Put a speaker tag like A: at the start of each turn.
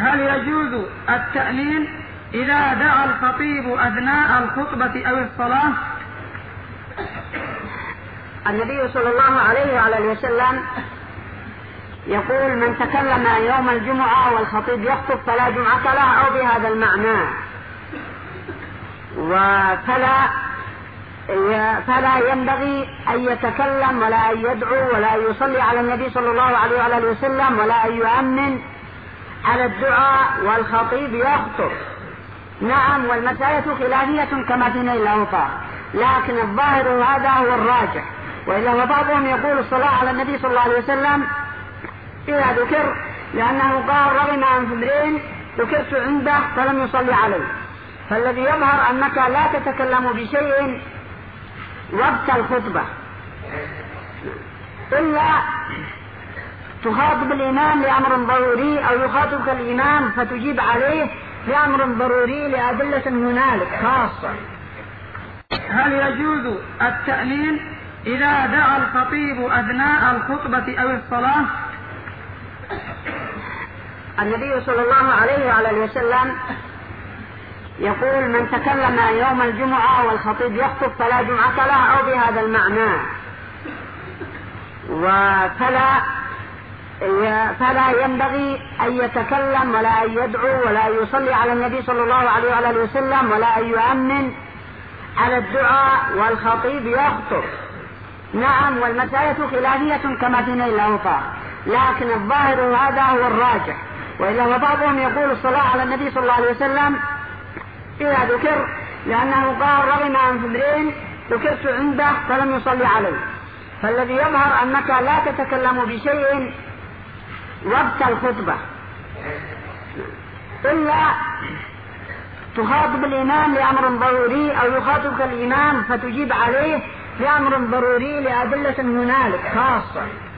A: هل يجوز التأمين إذا دعا الخطيب أثناء الخطبة أو الصلاة؟
B: النبي صلى الله عليه وعلى وسلم يقول: من تكلم يوم الجمعة والخطيب يخطب فلا جمعة له، أو بهذا المعنى. فلا ينبغي أن يتكلم ولا أن يدعو ولا يصلي على النبي صلى الله عليه وعلى وسلم ولا أن يؤمن على الدعاء والخطيب يخطب. نعم، والمسألة خلافية كما في نيل الأوطار، لكن الظاهر هذا هو الراجح. وإلا بعضهم يقول الصلاة على النبي صلى الله عليه وسلم إذا ذكر، لأنه قال: رغم عن فمرين ذكرت عنده فلم يصلي عليه. فالذي يظهر أنك لا تتكلم بشيء وقت الخطبة إلا تخاطب الإمام لأمر ضروري، أو يخاطبك الإمام فتجيب عليه لأمر ضروري لأدلة هنالك خاصة.
A: هل يجوز التأمين إذا دعا الخطيب أثناء الخطبة أو الصلاة؟
B: النبي صلى الله عليه وعلى وسلم يقول: من تكلم يوم الجمعة والخطيب يخطب فلا جمعة له، أو بهذا المعنى. فلا ينبغي أن يتكلم ولا أن يدعو ولا يصلي على النبي صلى الله عليه وعلى وسلم ولا أن يؤمن على الدعاء والخطيب يخطب. نعم، والمسألة خلافية كما في نيل الأوطار، لكن الظاهر هذا هو الراجح. وإلا بعضهم يقول الصلاة على النبي صلى الله عليه وسلم إذا ذكر، لأنه قال: رغم عن فمرين ذكرت عنده فلم يصلي عليه. فالذي يظهر أنك لا تتكلم بشيء وقت الخطبة إلا تخاطب الإمام لأمر ضروري، أو يخاطبك الإمام فتجيب عليه لأمر ضروري لأدلة هنالك خاصة.